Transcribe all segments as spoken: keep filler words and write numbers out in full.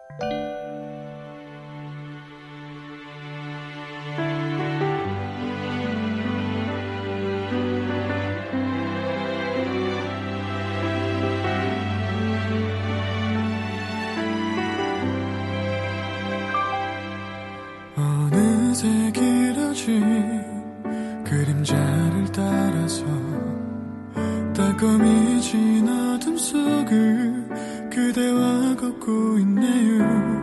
어느새 길어진 그림자를 따라서 따끔해진 어둠 속을 그대와 걷고 있네요.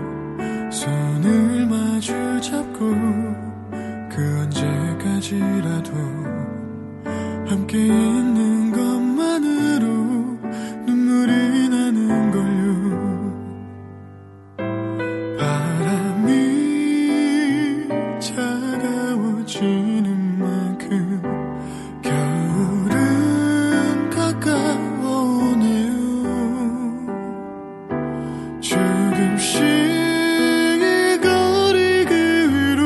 손을 마주 잡고 그 언제까지라도 함께 있는 것만으로 눈물이 나는 걸요. 바람이 차가워지는 만큼 겨울은 가까워오네요. 조금씩 이 거리 그 위로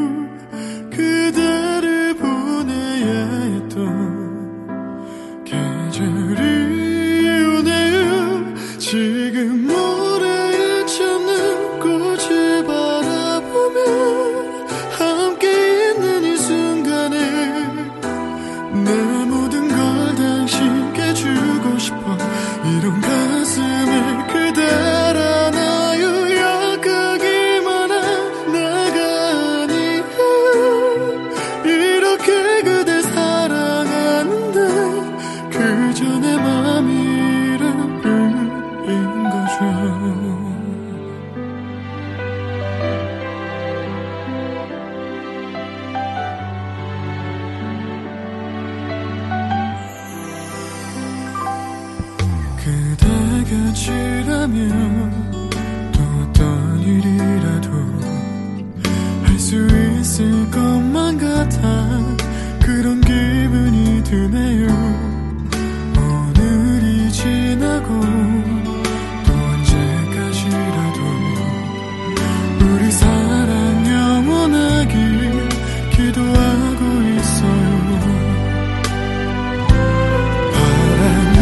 그대를 보내야 했던 계절이 오네요. 지금 모래에 젖는 꽃을 바라보며 함께 있는 이 순간에 내 모든 걸 당신께 주고 싶어. 이런 가슴에 그댈 안아요. 약하기만 한 내가 아니에요. 이렇게 그댈 사랑하는데 그저 내 맘이 이럴 뿐인 거죠. 그대 곁이라면 또 어떤 일이라도 할 수 있을 것만 같아 그런 기분이 드네요. 오늘이 지나고 또 언제까지라도 우리 사랑 영원하길 기도하고 있어요. 바람이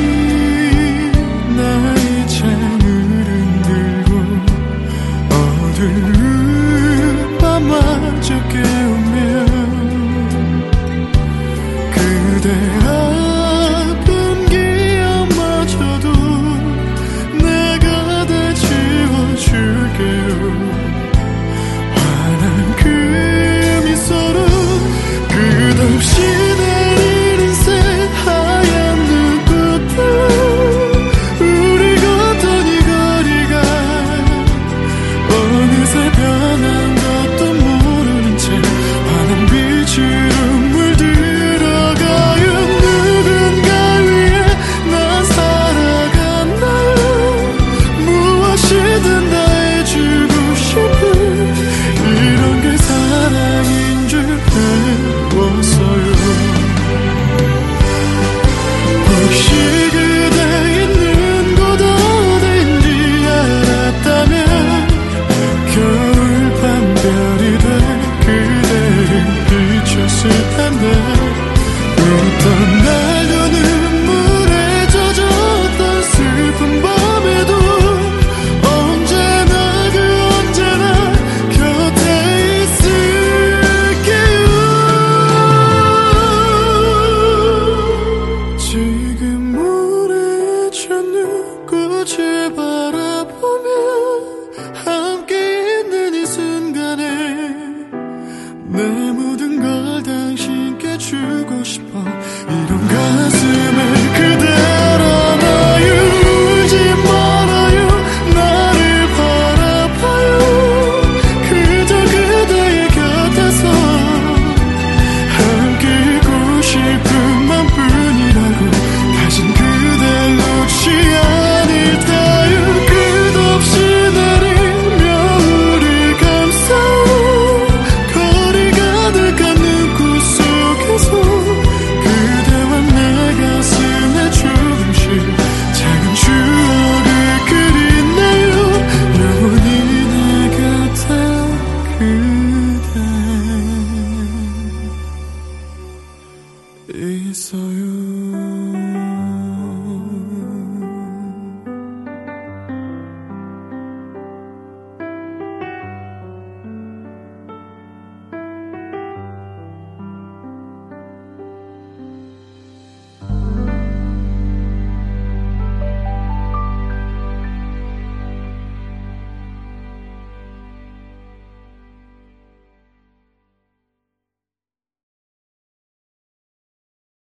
나의 창을 흔들고 어두운 밤마저 깨우며 그대 아픈 기억마저도 내가 다 지워줄게요. 환한 그 미소로 끝없이 내리는 새하얀 눈꽃들 우리 걷던 이 거리가 어느새 변한 것도 모르는 채 환한 빛으로 물들어가요. 누군가 위해 난 살아갔나요. 무엇이든 다 해주고 싶은 이런 게 사랑인 줄 배웠어요. 혹시 그대 있는 곳 어딘지 알았다면 겨울 밤별이 돼 그대를 비췄을 텐데 어떤 날도 눈물에 젖었던 슬픈 밤에도 언제나 그 언제나 곁에 있을게요. 지금 모래에 젖는 꽃을 바라보며 함께 있는 이 순간에 내 모든 걸 당신께 주고 싶어. 이런 가슴에 그댈 안아요. 울지 말아요. 나를 바라봐요. 그저 그대의 곁에서 함께 있고 싶은 맘뿐이라고 다신 그댈 놓지 않을 테요. 끝없이 내린 겨울을 감싸요. 거리 가득한 눈꽃 속에서 그대와 내 가슴에 조금씩 작은 추억을 그리네요. 영원히 내 곁에 그대 있어요.